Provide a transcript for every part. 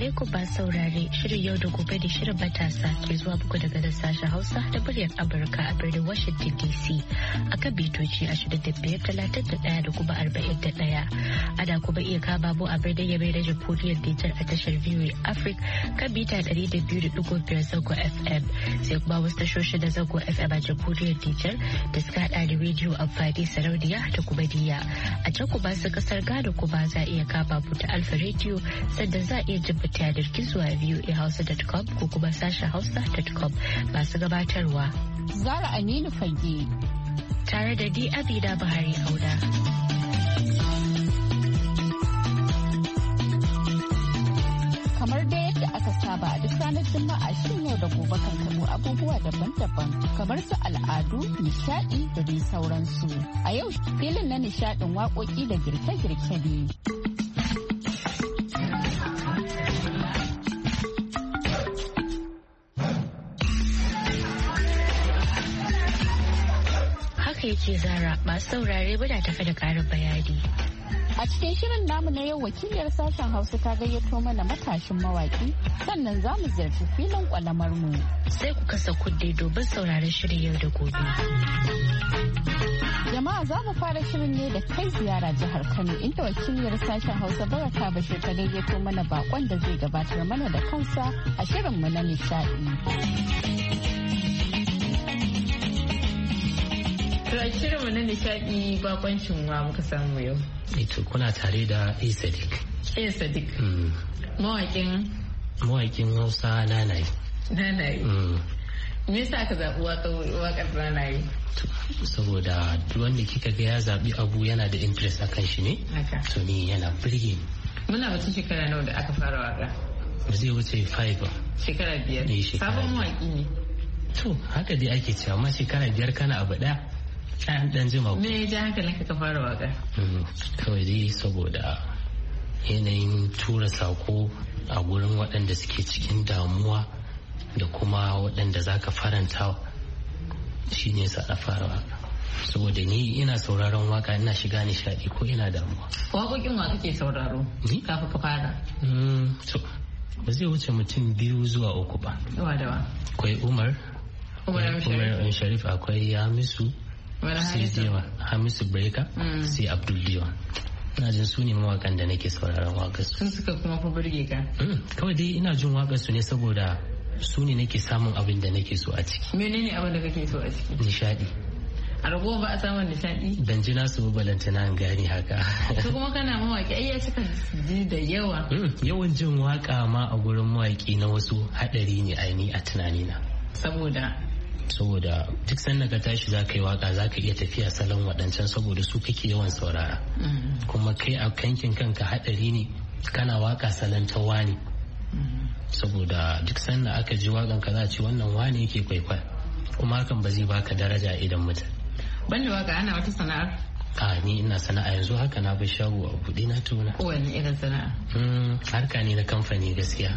alaikum ba saurare shirin yau da gobe da shirin matasa ke zuwa buku daga da sashen Hausa da muryar Amurka a birnin Washington DC akan bitoci 25,31 da kuma 41. Ana kuma iya kama mu a birnin Yamai da Jamhuriyar Nijar a tashar VOA Africa kan mita 200.5 zango FM sai kuma wasu tashoshin da zango FM a Jamhuriyar Nijar da suka hada da rediyo amfani sarauniya da kuma diya. A can kuma su kasar Ghana kuma za a iya kama mu ta Alfa Radio sannan za a iya jin yanar gizo a voahausa.com ko kuma sashen hausa.com masu gabatarwa. Zara Aminu Fage. Tare da di Abida Buhari Auda. Kamar da yadda aka saba a duk ranar Juma'a shirin yau da gobe kan tabo abubuwa daban-daban kamar su al'adu, nishadi da dai sauransu. A yau filin na nishadin waƙoƙi da girke-girke ne. Yake Zara masu saurare muna tafi da karin bayani. A cikin shirin namu na yau wakiliyar sashen Hausa ta gayyato mana matashin mawaki sannan za mu ziyarci filin kwalamar mu. Sai ku kasa kudde domin sauraron shirin yau da gobe. Jama'a za mu fara shirin ne da kai ziyara jihar Kano inda wakiliyar sashen Hausa Baraka Bashir ta gayyato mana bakon da zai gabatar mana da kansa a shirin mu na nishadi. Shirinmu na nishaɗi bakoncin wa muka samu yau. Ito kuna tare da A Sadiq. A Sadiq. Mawaƙin Hausa Nanaye. Nanaye. Me yasa ka zaɓi waƙar Nanaye? Saboda duk wanda kika ga ya zaɓi abu yana da interest akan shi ne. To ni yana birge. Muna wata shekara nawa da aka fara waƙa? Ba zai wuce 5 ba. Shekara 5. Sabon mawaƙi ne. To haka dai ake cewa ma shekara 5 kana abu ɗaya. An dan jima. Me ya ji hankalin ka fara waka? Kawai dai saboda yanayin tura sako a gurin waɗanda suke cikin damuwa da kuma waɗanda za ka faranta shi ne sa na fara waka. Saboda ni ina sauraron waka ina shiga nishaɗi ko ina damuwa. Waƙoƙin wa kake sauraro? Kafin ka fara? To ba zai wuce mutum 2 zuwa 3 ba. Dawa dawa. Akwai Umar Sharif, akwai Hamisu. Sai Hamisu Breka sai Abdul Diwan. Ina jin su ne mawakan da nake sauraron wakar su. Sun suka kuma fa burge ka? Kawai dai ina jin wakar su ne saboda su ne nake samun abin da nake so a ciki. Menene abin da kake so a ciki? Nishadi. A ragowa ba a samun nishadi? Ban ji nasu balantana gani haka. Ko kuma kana mawaki ai ya cika ji da yawa. Yawan jin waka ma a gurin mawaki na wasu hadari ne aini a tunanina. Saboda duk sanda ka tashi za ka yi waka za ka iya tafiya salon waɗancan saboda su kake yawan saurara kuma kai a kankin kanka haɗari ne kana waka salon ta wani saboda duk sanda aka ji wakan ka za a ce wannan wani yake kwaikwaya kuma hakan ba zai baka daraja idan mutane. Banda waka ana wata sana'ar? Ni ina sana'a yanzu haka na bar shago a buɗe na tona. Kowane irin sana'a? Harka ne na kamfani gaskiya.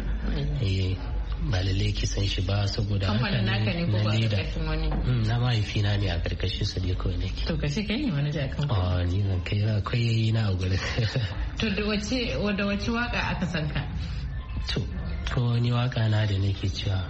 Ba lalle ki san shi ba saboda kamfanin naka ne ko ba a ƙarƙashin wani? Na mahaifina ne a ƙarƙashin su dai kawai nake. To kace kai ne wani da kamfani? Ni ban kai ba akwai yayi na a gurin. To da wace waka aka san ka? To ko wani waka na da nake cewa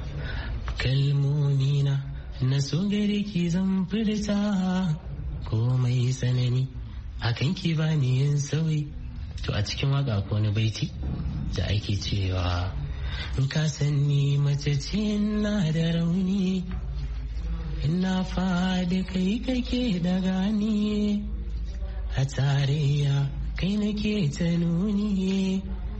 kalmomi na so gare ki zan furta komai tsanani akan ki bani yin sauyi. To a cikin waka ko wani baiti da ake cewa ka sanni mace ce na da rauni ina fadi kai kake daga ni a tarayya kai nake ta nuni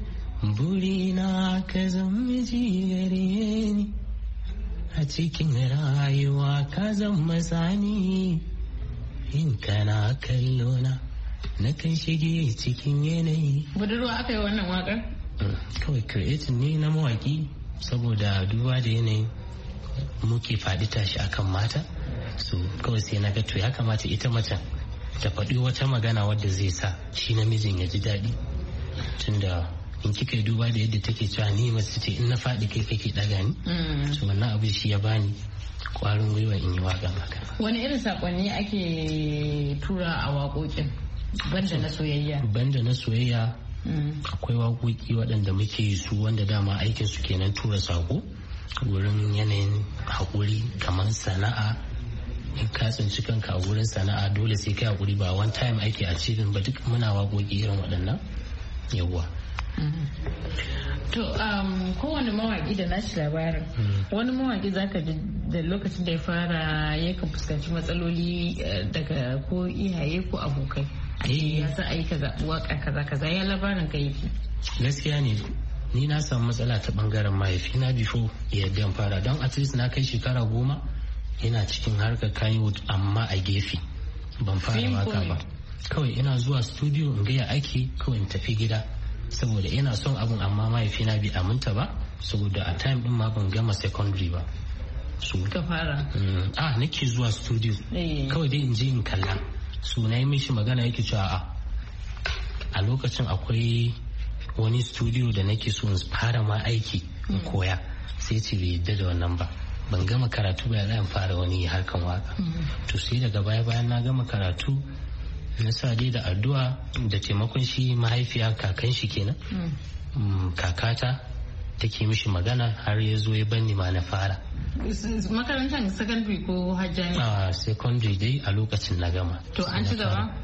burina ka zama miji gare ni a cikin rayuwa ka zama sani in kana kallona na kan shige cikin yanayi. Budurwa aka yi wannan wakar? Kawai creating ne na mawaki saboda duba da yanayin muke faɗi tashi akan mata so kawai sai na ga to ya kamata ita macen ta faɗi wata magana wadda zai sa shi namijin ya ji daɗi tunda in kika yi duba da yadda take cewa ni mace ce in na faɗi kai kake ɗaga ni so wannan abu shi ya bani kwarin gwiwa in yi waƙa haka. Wani irin saƙonni ake tura a waƙoƙin banda na soyayya? Banda na soyayya akwai waƙoƙi waɗanda muke yi su wanda dama aikin su kenan tura sako wurin yanayin haƙuri kamar sana'a. In ka tsinci kanka a wurin sana'a dole sai kai haƙuri, ba one time ake a cikin ba, duk muna waƙoƙi irin waɗannan yawwa. To kowane mawaƙi da nashi labarin, wani mawaƙi zaka ji da lokacin da ya fara yakan fuskanci matsaloli daga ko iyaye ko abokai. Ya sa a yi kaza waka kaza ya labarin ka yake. Gaskiya ne, ni na samu matsala ta bangaren mahaifina before ya yadda fara, don at least na kai shekara 10 ina cikin harkar Kannywood amma a gefe ban fara waka ba. Kawai ina zuwa studio in gaya ake kawai in tafi gida, saboda ina son abun amma mahaifina bai aminta ba, saboda a time din ma ban gama secondary ba. So ka fara nake zuwa studio kawai dai in je in kalla. So na yi mishi magana yake cewa a lokacin akwai wani studio da nake so in fara ma aiki in koya, sai ce bai yadda da wannan ba, ban gama karatu ba zan fara wani harkan waka. To sai daga baya bayan na gama karatu na sa dai da addu'a da taimakon shi mahaifiya kakan shi kenan, kakata take mishi magana har ya zo ya banni ma na fara. Makarantar secondary ko hajjani? Secondary dai a lokacin na gama. To an ci gaba?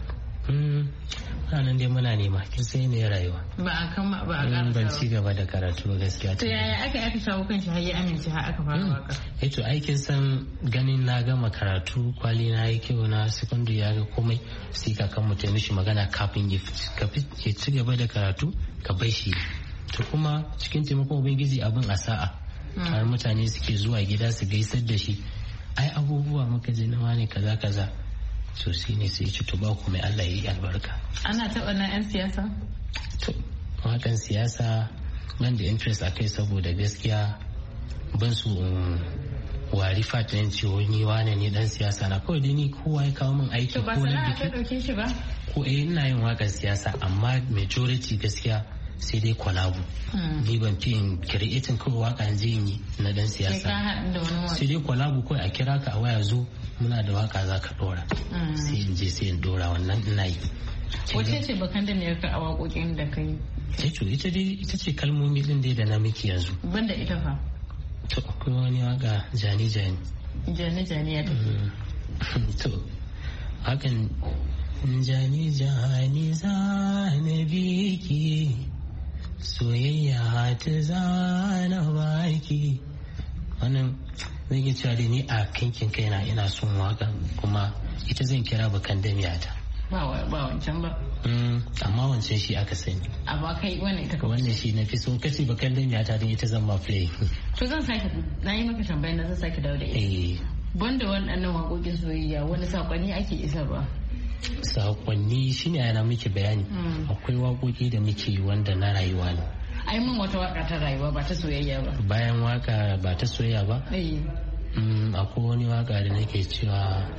Nan dai muna nema, kin sai ne rayuwa. Ba a karatu. Ban ci gaba da karatu gaskiya. To yaya aka shawo kan shi har ya amince har aka fara waka? To aikin san ganin na gama karatu, kwali na yi kyau na secondary ya ga komai, sai kakan mu ta mishi magana kafin ya ci gaba da karatu ka bai shi. To kuma cikin taimakon ubangiji abin a sa'a har mutane suke zuwa gida su gaisar da shi, ai abubuwa muka je nawa ne kaza so shi ne sai ci to ba ku mai Allah ya yi albarka. Ana taɓa na 'yan siyasa? To wakan siyasa ban da interest a kai, saboda gaskiya ban su wari fatin ce wani wane ne dan siyasa na, kawai dai ni kowa ya kawo min aiki ko na biki. To ba sana'a ka ɗauke shi ba? Ko ina yin wakan siyasa amma majority gaskiya sai dai kwalabu. Ni ban fi in creating kawai waka in je yi na dan siyasa, sai dai kwalabu kawai a kira ka a waya zo muna da waka za ka dora, sai in je sai in dora wannan ina yi. Wace ce bakan da ne ka a waƙoƙin da kai? Ita ce kalmomi din dai da na miki yanzu. Banda ita fa? To akwai wani waka jani ya tafi. To hakan jani za na biki, soyayya ta zana baki. Wannan zai iya cewa da ni a kankin kaina ina son waka, kuma ita zan kira bakan damiyata. Ba wancan ba. Amma wancan shi aka sani. Amma kai wannan ita kawai. Wannan shi na fi so, kace bakan damiyata don ita zan ma play. To zan sake, na yi maka tambayar na zan sake dawo da ita. Banda waɗannan waƙoƙin soyayya wani saƙonni ake isarwa? Saƙonni shine yana miki bayani. Akwai waƙoƙi da muke wanda na rayuwa ne. Ai mun wata waka ta rayuwa ba ta soyayya ba. Bayan waka ba ta soyayya ba? Akwai wani waka da nake cewa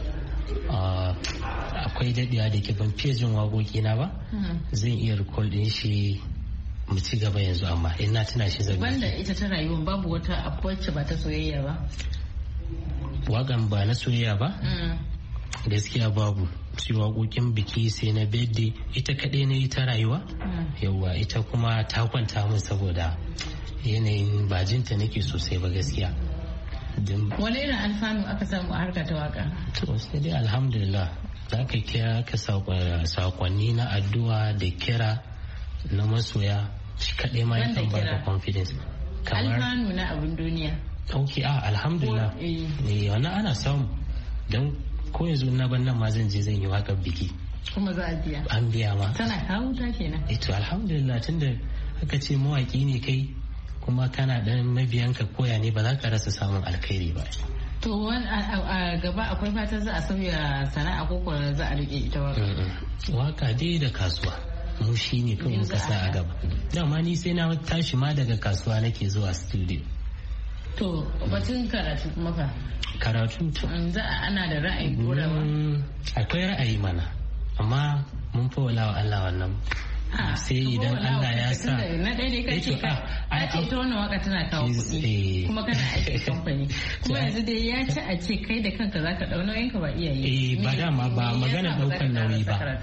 akwai daɗewa da ke ban fiye jin waƙoƙi na ba. Zan iya recall din shi mu ci gaba yanzu, amma in na tuna shi zan. Banda ita ta rayuwa babu wata wacce ba ta soyayya ba? Wakan ba na soyayya ba? Gaskiya babu. Shi waƙoƙin biki sai na birthday ita kaɗai na yi ta rayuwa. Yawwa ita kuma ta kwanta min saboda yanayin bajinta nake sosai ba gaskiya. Wani irin alfanu aka samu a harka ta waka? To sai dai alhamdulillah, za ka kira ka sakonni na addu'a da kira na masoya shi kaɗai ma yakan ba da confidence. Alfanu na abin duniya? Ok, alhamdulillah. Wannan ana samu, don ko yanzu na ban nan ma zan je zan yi waƙar biki. Kuma za a biya? An biya ma. Tana kawo ta kenan? To alhamdulillah, tunda aka ce mawaƙi ne kai kuma kana ɗan mabiyanka koya ne, ba za ka rasa samun alkhairi ba. To a gaba akwai fatan za a sauya sana'a ko kuwa za a riƙe ita waka? Waka dai da kasuwa mu shi ne kawai muka sa a gaba. Dama ni sai na tashi ma daga kasuwa nake zuwa studio. To batun karatu kuma fa? Karatu to za a ana da ra'ayi ko rawa? Akwai ra'ayi mana, amma mun fa wala Allah wannan. Sai idan Allah ya sa na ɗaya dai kace ka ce ta wannan waka tana kawo kuɗi kuma kana aiki kamfani kuma yanzu dai ya ci a ce kai da kanka zaka ɗau nauyin ka ba iyaye. Ba dama ba magana ɗaukan nauyi ba.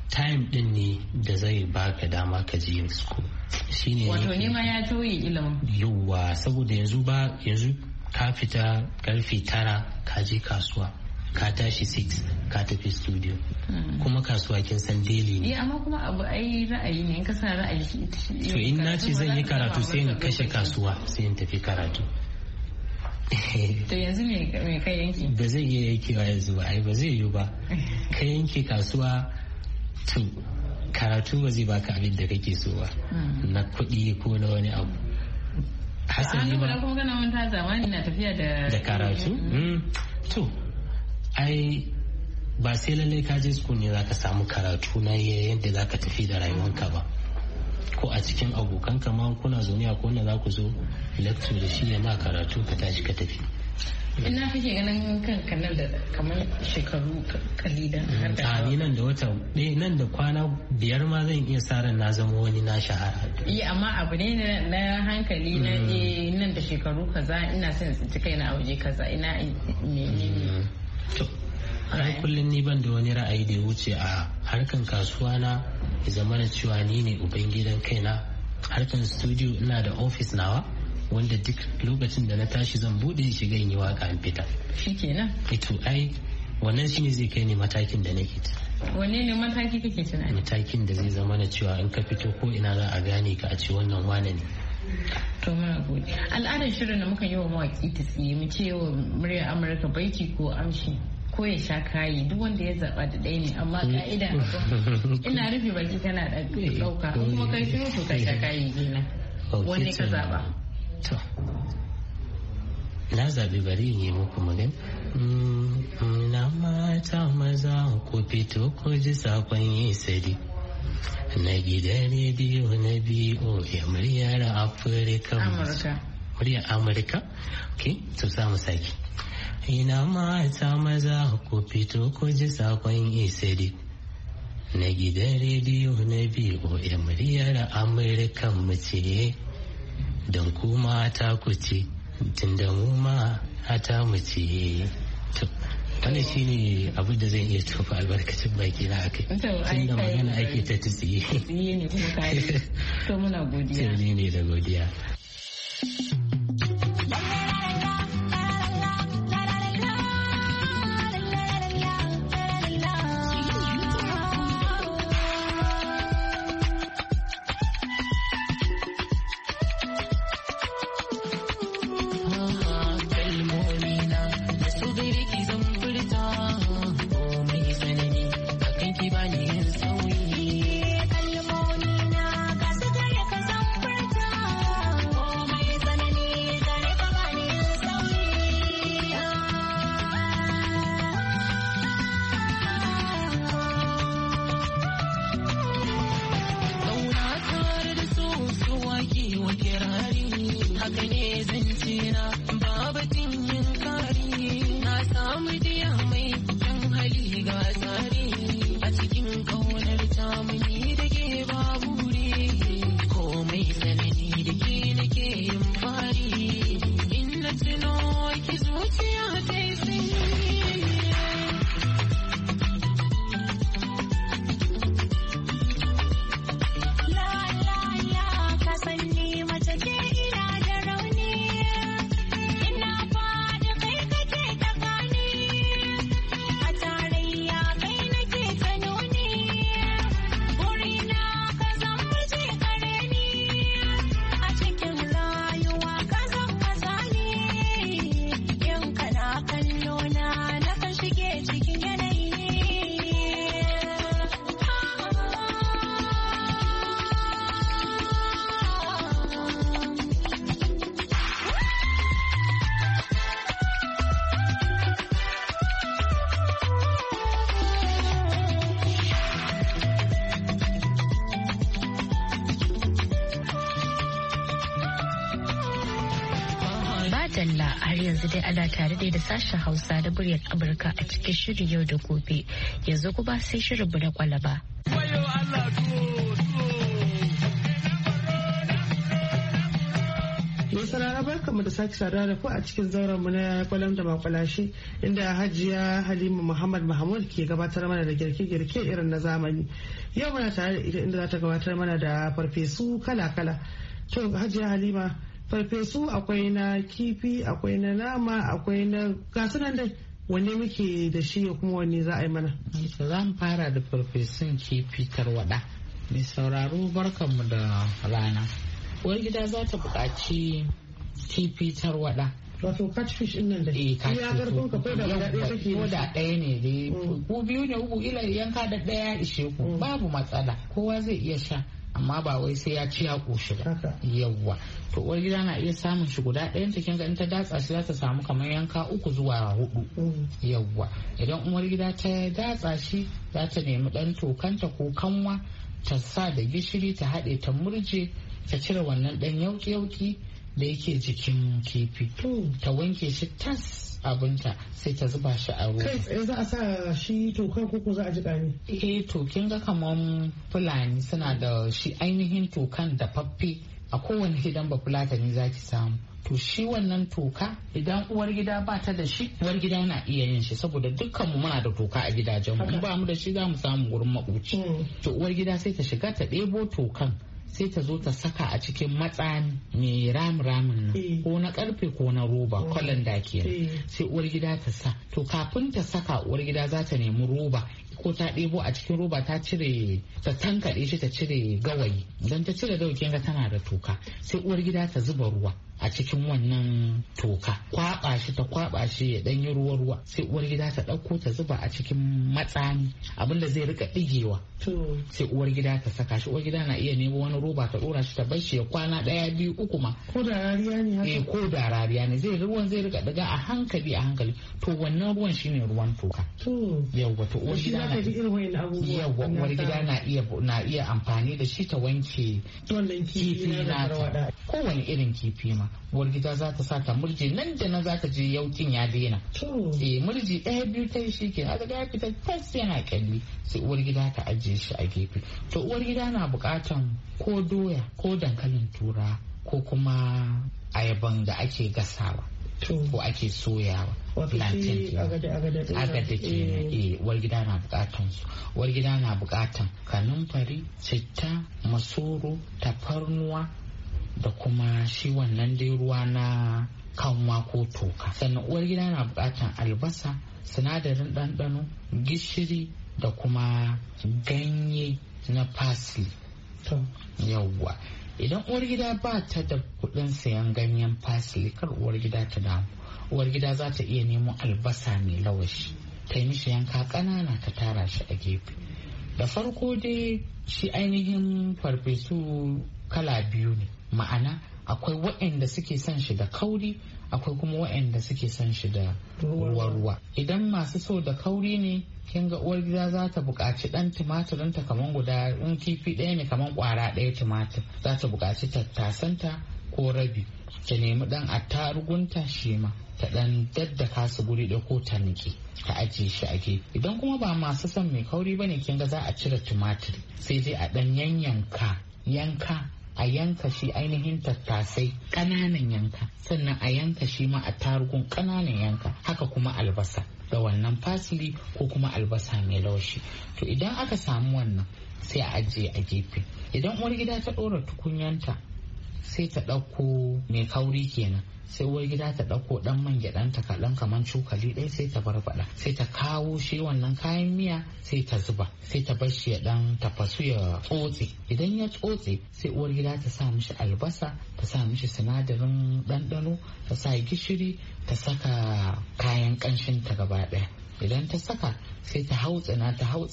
time din ne da zai baka dama ka je school shine wato nema ya tauye ilimin. Yawwa saboda yanzu ka fita karfe 9 ka je kasuwa ka tashi 6 ka tafi studio kuma kasuwa kin san daily ne. Amma kuma abu ai ra'ayi ne in ka sa ra'ayi to in na ce zan yi karatu sai in kashe kasuwa sai in tafi karatu. To yanzu me kai yanki? Ba zai iya yankewa yanzu ba ai ba zai yi ba. Ka yanke kasuwa to karatu ba zai baka abin da kake so ba na kuɗi ko na wani abu. Hasali ba kuma kana manta zamani na tafiya da karatu. To ai ba sai lallai ka je school ne zaka samu karatu na yadda zaka tafi da rayuwanka ba. Ko a cikin abokanka ma kuna zaune a kona za ku zo lecture da shi ya ma karatu ka tashi ka tafi. Ina kake ganin kanka nan da kamar shekaru kalilan har da ni nan da wata nan da kwana 5 ma zan iya sa ran na zama wani na shahara. Amma abu ne na hankali na nan da shekaru kaza ina son tsinci kaina a waje kaza ina ne. Har kullum ni ban da wani ra'ayi da ya wuce a harkan kasuwa na ya zama na cewa ni ne ubangidan kaina. Harkan studio ina da office nawa wanda duk lokacin da na tashi zan bude shiga in yi waka in fita. Shikenan. Ito ai wannan shine zai kai ni matakin da nake ta. Wanne ne mataki kake tunani? Matakin da zai zama na cewa in ka fito ko ina za a gane ka a ce wannan wane ne. To muna gode. Al'adar shirin da muka yi wa mawaki ta tsiye mu ce wa muryar Amurka baiti ko amshi ko ya sha kayi duk wanda ya zaba da ɗaya ne amma ka'ida ina rufe baki kana ɗauka kuma kai shiru to ka sha kayi kenan. Wanne ka zaba? To na zabi bari in yi muku magana. Na mata maza ku fito ko ji sakon yi sadi na gidan rediyo na BOA muryar Afirka. Muryar Amurka? Ok, to za mu sake. Ina mata maza ku fito ku ji sakon yi sadi na gidan rediyo na BOA muryar Amurka mu ce don ku mata ku ce tunda mu ma hata mu ce. Wannan shi ne abu da zan iya tofa albarkacin baki na akai. Tunda magana ake ta tsiye. Tsiye ne kuma kayi. To muna godiya. Ni ne da godiya. har yanzu dai ana tare da sashen Hausa da muryar Amurka a cikin shirin yau da gobe. Yanzu kuma sai shirin na kwalaba. Mai sarara barkamu da sake saduwa da ku a cikin zauren mu na kwalam da makwalashi inda Hajiya Halima Muhammad Mahmud ke gabatar mana da girke-girke irin na zamani. Yau muna tare da ita inda za ta gabatar mana da farfesu kala-kala. To Hajiya Halima, farfesu akwai na kifi, akwai na nama, akwai na gasu nan dai. Wanne muke da shi kuma wanne za a yi mana? Za mu fara da farfesun kifi tarwada. Mai sauraro barkanmu da rana. Uwar gida za ta buƙaci kifi tarwada. Wato catfish din nan da ya karfin ka ko da ɗaya kake ko da ɗaya ne dai ku biyu ne uku ila yanka da ɗaya ishe ku babu matsala kowa zai iya sha amma ba wai sai ya ci ya ƙoshi ba. Yawwa to uwar gida na iya samun shi guda ɗayan ta kinga in ta datsa shi za ta samu kamar yanka 3 zuwa 4. Yawwa idan uwar gida ta datsa shi za ta nemi ɗan tokanta ko kanwa ta sa da gishiri ta haɗe ta murje ta cire wannan ɗan yauki da yake jikin kifi ta wanke shi tas abinta sai ta zuba shi a ruwa. Kai tsaye za a sa shi tokan koko za a jiƙa ne? To kin ga kaman Fulani suna da shi ainihin tokan da faffe a kowane gidan ba Fulatani za ki samu. To shi wannan toka idan uwar gida ba ta da shi uwar gida na iya yin shi saboda dukkanmu muna da toka a gidajenmu in ba mu da shi za mu samu gurin makoci. To uwar gida sai ta shiga ta ɗebo tokan sai ta zo ta saka a cikin matsani mai ramin nan ko na karfe ko na roba kwallon da ke sai uwar gida ta sa to kafin ta saka uwar gida za ta nemi roba ko ta ɗebo a cikin roba ta cire ta tankaɗe shi ta cire gawayi don ta cire gawayi kinga tana da toka sai uwar gida ta zuba ruwa a cikin wannan toka ta kwaba shi ya ɗanyi ruwa sai uwar gida ta ɗauko ta zuba a cikin matsani abinda zai rika ɗigewa sai uwar gida ta saka shi uwar gida na iya nemo wani roba ta ɗora shi ta bar shi ya kwana 1 2 3 ma ko da rariya ne haka ko da rariya ne ruwan zai rika daga a hankali to wannan ruwan shine ruwan toka yawwa to uwar gida yawwa uwar gida na iya amfani da shi ta wanke kifi na kowane irin kifi ma uwar gida za ta sa ta murje nan da nan za ta je yaukin ya daina murji 1 2 ta yi shi ke haka ya fita fas yana kyalli sai uwar gida ta ajiye shi a gefe to uwar gida na bukatan ko doya ko dankalin tura ko kuma ayaban da ake gasawa ko ake soyawa plantain agada kenan uwar gida na bukatan su uwar gida na bukatan kanumfari citta masoro tafarnuwa da kuma shi wannan dai ruwa na kanwa ko toka sannan uwar gida na bukatan albasa sinadarin ɗanɗano gishiri da kuma ganye na parsley yawwa idan uwar gida ba ta da kudin sayan ganyen parsley kar uwar gida ta damu uwar gida za ta iya nemo albasa mai lawashi ta yi mishi yanka ƙanana ta tara shi a gefe da farko dai shi ainihin farfesu kala biyu ne ma'ana akwai waɗanda suke son shi da kauri akwai kuma waɗanda suke son shi da ruwa idan masu so da kauri ne kin ga uwar gida za ta buƙaci ɗan tumatirin ta kaman guda in kifi ɗaya ne kaman ƙwara ɗaya tumatir za ta buƙaci tattasanta ko rabi ta nemi ɗan attarugunta shi ma ta ɗan daddaka su guri ɗaya ko ta niƙe ta ajiye shi a gefe idan kuma ba masu son mai kauri bane kin ga za a cire tumatir sai dai a ɗan yanka a yanka shi ainihin tattasai ƙananan yanka sannan a yanka shi ma a tarugun ƙananan yanka haka kuma albasa da wannan fasili ko kuma albasa mai laushi to idan aka samu wannan sai a ajiye a gefe idan uwar gida ta ɗora tukunyanta sai ta ɗauko mai kauri kenan sai uwar gida ta ɗauko ɗan man gyaɗanta kaɗan kamar cokali ɗaya sai ta barbaɗa sai ta kawo shi wannan kayan miya sai ta zuba sai ta bar shi ya ɗan tafasu ya tsotse idan ya tsotse sai uwar gida ta sa mishi albasa ta sa mishi sinadarin ɗanɗano ta sa gishiri ta saka kayan ƙanshin ta gaba ɗaya idan ta saka sai ta hautsina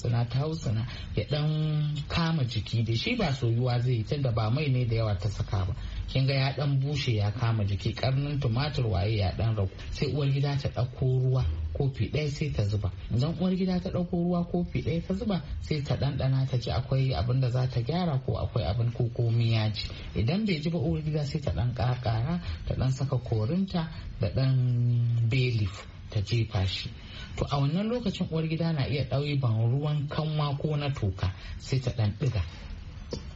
ya dan kama jiki da shi ba soyuwa zai tunda ba mai ne da yawa ta saka ba kin ga ya dan bushe ya kama jiki karnin tumatur waye ya dan ragu sai uwar gida ta dauko ruwa kofi ɗaya sai ta zuba idan uwar gida ta dauko ruwa kofi ɗaya ta zuba sai ta ɗanɗana ta ji akwai abin da za ta gyara ko akwai abin ko komi ji idan bai ji ba uwar gida sai ta dan ƙara ta dan saka korinta da dan bay leaf ta jefa shi to a wannan lokacin uwar gida na iya ɗauyi ban ruwan kanwa ko na toka sai ta ɗan ɗiga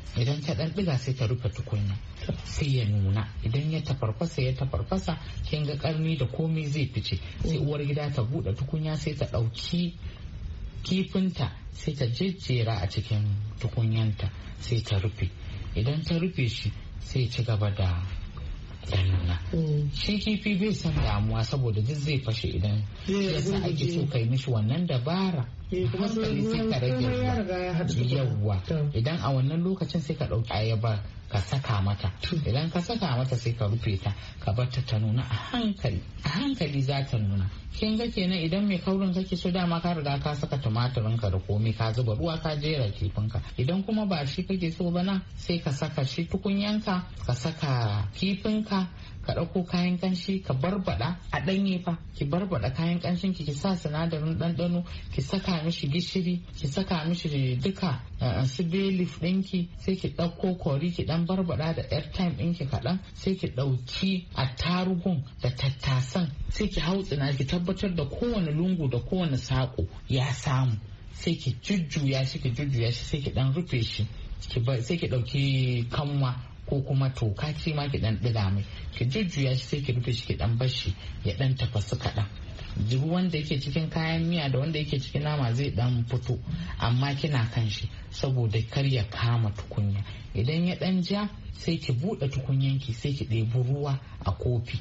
idan ta dan diga sai ta rufe tukunya sai ya nuna. Idan ya tafarfasa kin ga karni da komai zai fice sai uwar gida ta bude tukunya sai ta dauki kifinta sai ta jejjera a cikin tukunyanta sai ta rufe. Idan ta rufe shi sai ci gaba da nuna. Shi kifi bai san damuwa saboda duk zai fashe idan yasa ake so kai mishi wannan dabara hankali sai ka rage yawwa. Idan a wannan lokacin sai ka ɗauki ayaba ka saka mata. Idan ka saka mata sai ka rufe ta ka bar ta nuna a hankali za ta nuna. Kin ga kenan idan mai kaurin kake so dama ka riga ka saka tumatirin ka da komai ka zuba ruwa ka jera kifinka. Idan kuma ba shi kake so ba na sai ka saka shi tukunyanka ka saka kifinka ka ɗauko kayan kanshi ka barbada a ɗanye fa ki barbada kayan kanshin ki sa sinadarin ɗanɗano ki saka mishi gishiri ki saka mishi duka su bay leaf ɗinki sai ki ɗauko kori ki ɗan barbada da airtime ɗinki kaɗan sai ki ɗauki attarugun da tattasan sai ki hautsina ki tabbatar da kowane lungu da kowane saƙo ya samu sai ki jujjuya shi sai ki ɗan rufe shi sai ki ɗauki kanwa ko kuma toka ce ma ki dan diga mai ki jujjuya shi sai ki rufe shi ki dan bar shi ya dan tafasu kaɗan. Ruwan da yake cikin kayan miya da wanda yake cikin nama zai dan fito amma kina kan shi saboda kar ya kama tukunya. Idan ya dan ja sai ki buɗe tukunyanki sai ki ɗebi ruwa a kofi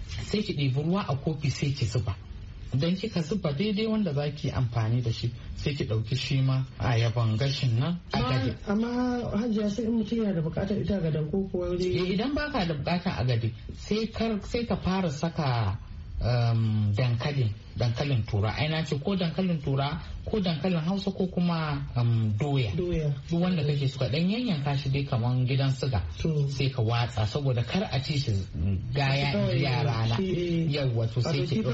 sai ki zuba. Idan kika zuba daidai wanda za ki amfani da shi sai ki ɗauki shi ma ayaban gashin nan a gade. Amma Hajiya sai in mutum yana da bukatar ita gadan ko kuwa idan baka da bukatar a gade sai ka fara saka dankalin tura. Aina ce ko dankalin tura ko dankalin hausa ko kuma doya duk wanda kake suka dan yanyanka shi dai kaman gidan siga sai ka watsa saboda kar a ci shi gaya yara na yawwa to sai ki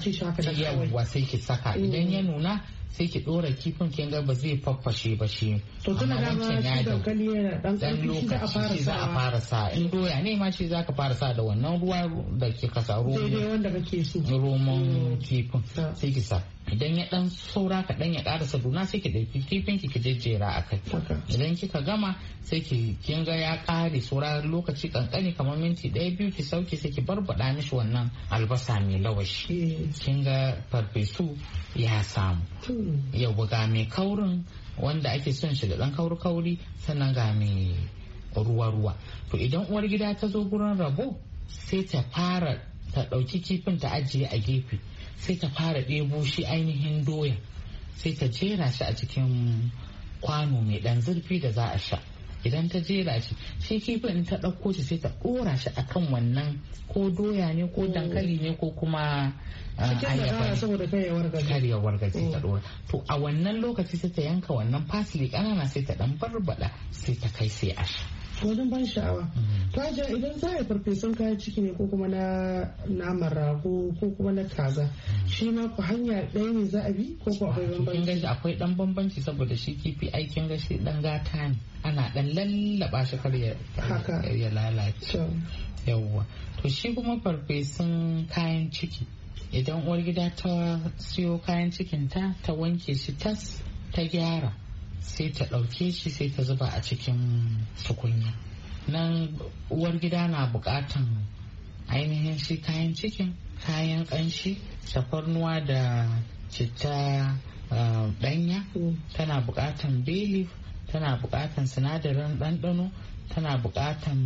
yawwa sai ki saka. Idan ya nuna sai ki dora kifin kin ga ba zai faffashe ba shi. To tana da dankali yana dan lokaci za a fara sa. In doya ne ma shi zaka fara sa da wannan ruwa da kika sa daidai wanda kake so roman kifin sai ki sa. Idan ya dan saura kaɗan ya ƙarasa duna sai ki ɗauki kifin ki jejjera a kai. Idan kika gama sai kin ga ya ƙare saura lokaci kankani kamar minti 1-2 ki sauke sai ki barbaɗa mishi wannan albasa mai lawashi. Kin ga farfesu ya samu. Yau ga mai kaurin wanda ake son shi da ɗan kauri sannan ga mai ruwa. To idan uwar gida ta zo gurin rabo sai ta fara ta ɗauki kifin ta ajiye a gefe. Sai ta fara ɗebo shi ainihin doya sai ta jera shi a cikin kwano mai ɗan zurfi da za a sha. Idan ta jera shi kifin in ta ɗauko shi sai ta ɗora shi akan wannan ko doya ne ko dankali ne ko kuma ayaba kar ya wargaje ta ɗora. To a wannan lokaci sai ta yanka wannan parsley ƙanana sai ta ɗan barbada sai ta kai sai a sha. Wajen ban sha'awa. To Hajiya idan za a yi farfesun kayan ciki ne ko kuma na naman rago ko kuma na kaza shi ma ku hanya ɗaya ne za a bi ko akwai bambanci? Akwai ɗan bambanci saboda shi kifi aikin gashi ɗan gata ne ana ɗan lallaba shi kar ya lalace. Yawwa. To shi kuma farfesun kayan ciki idan uwar gida ta siyo kayan cikinta ta wanke shi tas ta gyara sai ta ɗauke shi sai ta zuba a cikin tukunya. Nan uwar gida na buƙatan ainihin shi kayan cikin kayan ƙanshi tafarnuwa da citta ɗanya tana buƙatan bay leaf tana buƙatan sinadarin ɗanɗano tana buƙatan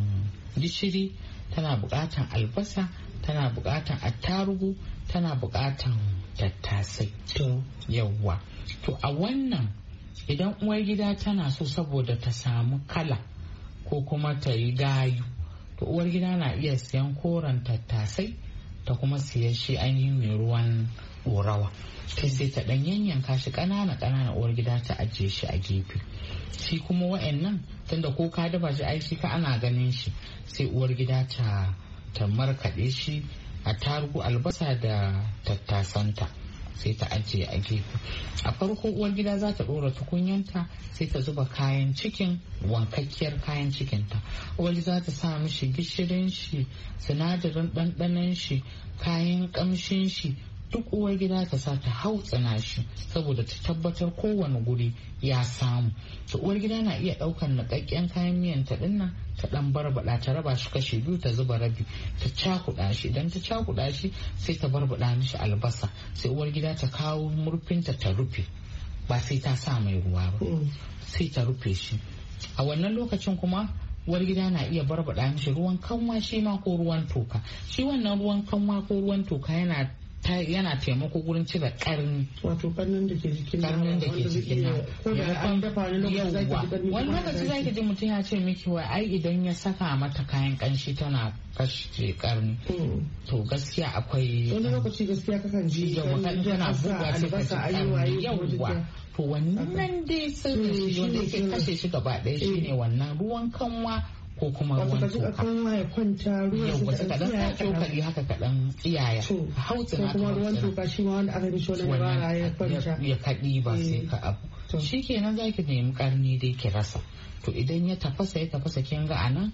gishiri tana buƙatan albasa tana buƙatan attarugu tana buƙatan tattasai. Yawwa. To a wannan idan uwar gida tana so saboda ta samu kala ko kuma ta yi gayu to uwar gida na iya siyan koren tattasai ta kuma siyan shi ainihin mai ruwan ɗorawa sai ta ɗan yanyanka shi ƙanana uwar gida ta ajiye shi a gefe. Shi kuma wa'annan tunda ko ka dafa shi ai shi ka ana ganin shi sai uwar gida ta markaɗe shi a tarugu albasa da tattasanta sai ta ajiye a gefe. A farko uwar gida za ta ɗora tukunyanta sai ta zuba kayan cikin wankakkiyar kayan cikinta. Uwar gida za ta sa mishi gishirin shi sinadarin ɗanɗanon shi kayan ƙamshin shi duk uwar gida ta sa ta hautsina shi saboda ta tabbatar kowane guri ya samu. To uwar gida na iya ɗaukan niƙaƙƙen kayan miyan ta dinnan ta dan barbada ta raba shi kashi biyu ta zuba rabi ta cakuɗa shi. Idan ta cakuɗa shi sai ta barbada mishi albasa, sai uwar gida ta kawo murfinta ta rufe, ba sai ta sa mai ruwa ba, sai ta rufe shi. A wannan lokacin kuma uwar gida na iya barbada mishi ruwan kanwa shi ma ko ruwan toka. Shi wannan ruwan kanwa ko ruwan toka yana taimako gurin cire karni, wato karnin da ke jikin nama, ko da an dafa wani lokaci zaki ji mutum ya ce miki wai ai idan ya saka mata kayan kanshi tana kashe karni. To gaskiya akwai wani lokaci gaskiya kakan ji tana buga sai ka ji karni yawwa. To wannan dai sirri shi wanda yake kashe shi gaba ɗaya shine wannan ruwan kanwa ko kuma ruwan toka. Ya kwanta ruwan su kaɗan sa cokali haka kaɗan tsiyaya. Hausa kuma ruwan toka shi ma wanda aka yi mishi wani bara ya kwanta. Ya kaɗi ba sai ka abu. Shi kenan za ki nemi karni dai ki rasa. To idan ya tafasa kin ga anan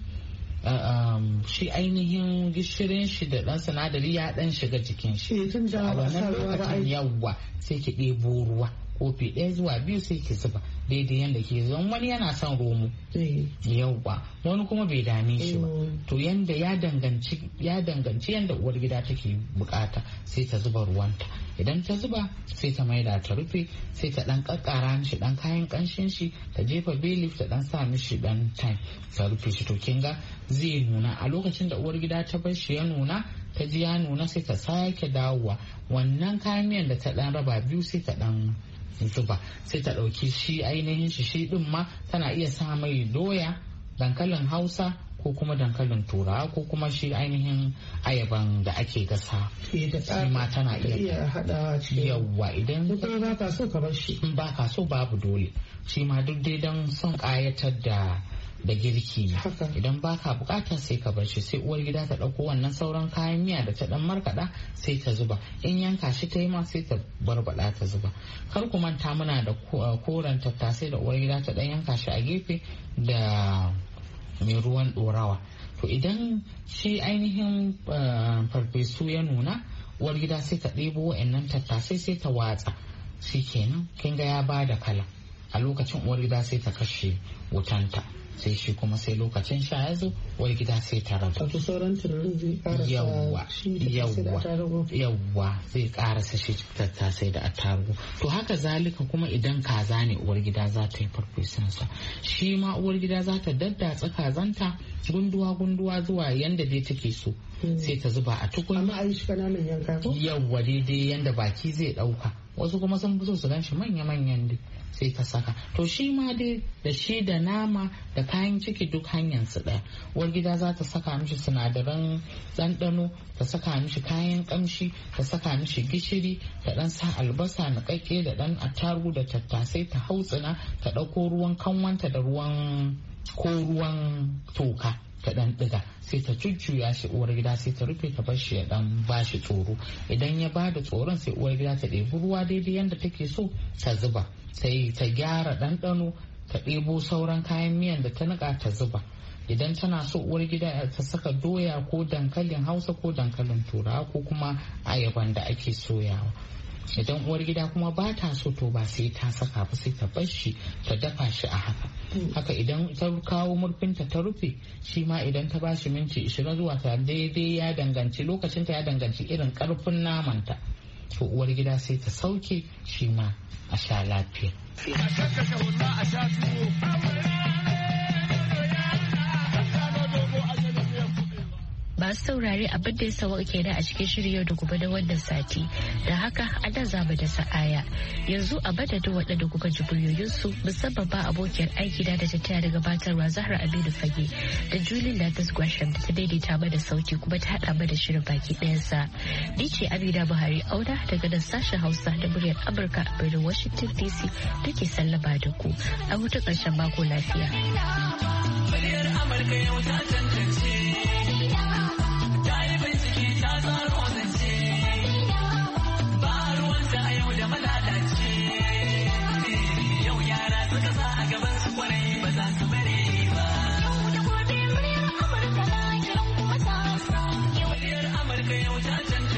shi ainihin gishirin shi da ɗan sinadari ya ɗan shiga jikin shi. A wannan lokacin yawwa sai ki ɗebo ruwa. Kofi 1 zuwa 2 sai ki zuba daidai yadda ke zan. Wani yana son romo yauwa, wani kuma bai dame shi ba. To yanda ya danganci yanda uwar gida take bukata sai ta zuba ruwanta. Idan ta zuba sai ta maida ta rufe, sai ta dan kakkara mishi dan kayan kanshin shi, ta jefa bay leaf ta dan sa mishi dan time ta rufe shi. To kin ga zai nuna. A lokacin da uwar gida ta bar shi ya nuna, ta ji ya nuna, sai ta sake dawowa wannan kayan miyan da ta dan raba biyu sai ta dan zuba, sai ta ɗauki shi ainihin shi din ma tana iya sa mai doya, dankalin Hausa ko kuma dankalin Turawa ko kuma shi ainihin ayaban da ake gasa. Shi ma tana iya haɗawa cikin yawwa. Idan ba ka so ka bar shi, ba ka so babu dole. Shi ma duk dai don son ƙayatar da girki ne. Idan baka bukata sai ka bar shi, sai uwar gida ta dauko wannan sauran kayan miya da ta dan markada sai ta zuba. In yanka shi ta yi ma sai ta barbada ta zuba. Kar ku manta muna da koren tattasai da uwar gida ta dan yanka shi a gefe da mai ruwan dorawa. To idan shi ainihin farfesu ya nuna, uwar gida sai ta ɗebo wa'annan tattasai sai ta watsa. Shikenan kin ga ya bada kala. A lokacin uwar gida sai ta kashe wutanta, sai shi kuma sai lokacin sha ya zo uwar gida sai ta raba. Wato sauran tururin zai karasa yawwa zai karasa shi tattasai da attarugu. To haka zalika kuma idan kaza ne uwar gida za ta yi farfesunsa, shi ma uwar gida za ta daddatsa kazanta gunduwa zuwa yanda dai take so, sai ta zuba a tukunya. Amma a yi shi kananan yanka ko? Yawwa daidai yanda baki zai dauka. Wasu kuma sun fi so su gan shi manya-manyan dai sai ta saka. To shi ma dai da shi da nama da kayan ciki duk hanyar su ɗaya. Uwar gida za ta saka mishi sinadaran ɗanɗano, ta saka mishi kayan ƙamshi, ta saka mishi gishiri, ta ɗan sa albasa niƙaƙƙe da ɗan attarugu da tattasai, ta hautsina, ta ɗauko ruwan kanwanta da ruwan toka ta dan diga, sai ta jujjuya shi uwar gida sai ta rufe ta bar shi ya dan bashi tsoro. Idan ya bada tsoron sai uwar gida ta ɗebi ruwa daidai yanda take so ta zuba, sai ta gyara ɗanɗano, ta ɗebo sauran kayan miyan da ta niƙa ta zuba. Idan tana so uwar gida ta saka doya ko dankalin Hausa ko dankalin Turawa ko kuma ayaban da ake soyawa. Idan uwar gida kuma ba ta so to ba sai ta saka ba, sai ta bar shi ta dafa shi a haka. Haka idan ta kawo murfinta ta rufe, shi ma idan ta ba shi minti 20 zuwa ta daidai ya danganci lokacinta, ya danganci irin karfin namanta. To uwar gida sai ta sauke shi ma a sha lafiya. Ba su saurare abin da ya sawa ke da a cikin shirin yau da gobe da wannan sati, da haka a da za mu da sa'aya. Yanzu a madadin waɗanda kuka ji buryoyinsu, musamman ba abokiyar aiki da ta taya da gabatarwa Zahra Aminu Fage da Julie Lathis Gresham da ta daidaita mana sauti kuma ta haɗa mana shirin baki ɗayansa. Ni ce Amina Buhari Auda daga nan sashen Hausa da muryar Amurka a birnin Washington DC da ke sallama da ku. A hutun ƙarshen mako lafiya. Muryar Amurka yau ta tantance.